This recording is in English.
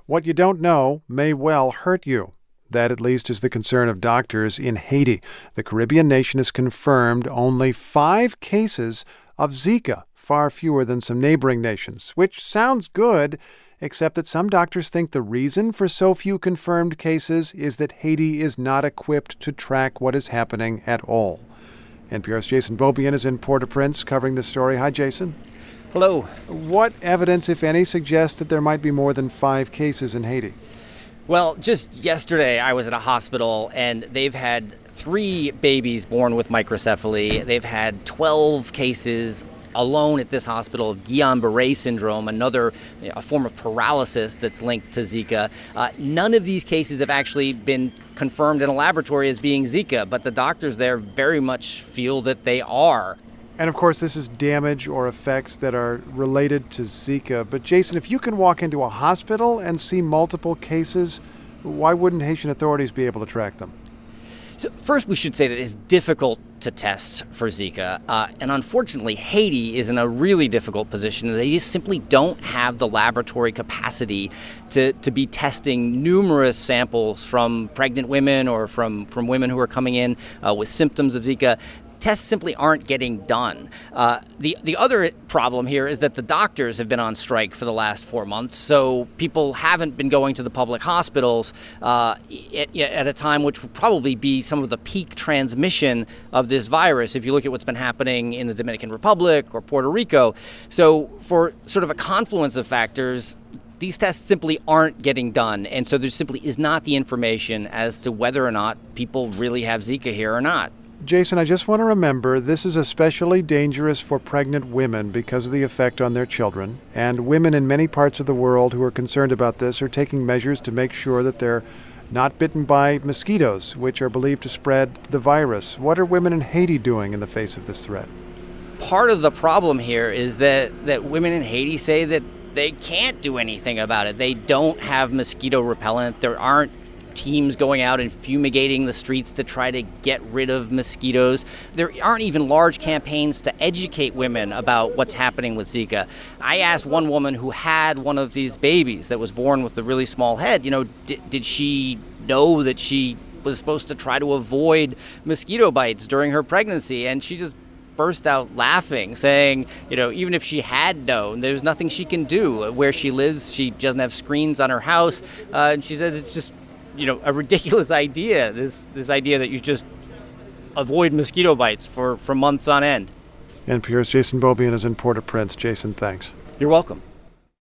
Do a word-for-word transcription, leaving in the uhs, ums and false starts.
What you don't know may well hurt you. That, at least, is the concern of doctors in Haiti. The Caribbean nation has confirmed only five cases of Zika, far fewer than some neighboring nations, which sounds good, except that some doctors think the reason for so few confirmed cases is that Haiti is not equipped to track what is happening at all. N P R's Jason Beaubien is in Port-au-Prince covering this story. Hi, Jason. Hello. What evidence, if any, suggests that there might be more than five cases in Haiti? Well, just yesterday I was at a hospital and they've had three babies born with microcephaly. They've had twelve cases alone at this hospital of Guillain-Barré syndrome, another you know, a form of paralysis that's linked to Zika. Uh, none of these cases have actually been confirmed in a laboratory as being Zika, but the doctors there very much feel that they are. And of course, this is damage or effects that are related to Zika. But Jason, if you can walk into a hospital and see multiple cases, why wouldn't Haitian authorities be able to track them? So first, we should say that it's difficult to test for Zika. Uh, and unfortunately, Haiti is in a really difficult position. They just simply don't have the laboratory capacity to, to be testing numerous samples from pregnant women or from, from women who are coming in uh, with symptoms of Zika. Tests simply aren't getting done. Uh, the the other problem here is that the doctors have been on strike for the last four months, so people haven't been going to the public hospitals uh, at, at a time which would probably be some of the peak transmission of this virus, if you look at what's been happening in the Dominican Republic or Puerto Rico. So for sort of a confluence of factors, these tests simply aren't getting done, and so there simply is not the information as to whether or not people really have Zika here or not. Jason, I just want to remember this is especially dangerous for pregnant women because of the effect on their children. And women in many parts of the world who are concerned about this are taking measures to make sure that they're not bitten by mosquitoes, which are believed to spread the virus. What are women in Haiti doing in the face of this threat? Part of the problem here is that, that women in Haiti say that they can't do anything about it. They don't have mosquito repellent. There aren't teams going out and fumigating the streets to try to get rid of mosquitoes. There aren't even large campaigns to educate women about what's happening with Zika. I asked one woman who had one of these babies that was born with a really small head, you know, did, did she know that she was supposed to try to avoid mosquito bites during her pregnancy? And she just burst out laughing, saying, you know, even if she had known, there's nothing she can do. Where she lives, she doesn't have screens on her house. Uh, and she said it's just you know, a ridiculous idea, this this idea that you just avoid mosquito bites for, for months on end. N P R's Jason Beaubien is in Port-au-Prince. Jason, thanks. You're welcome.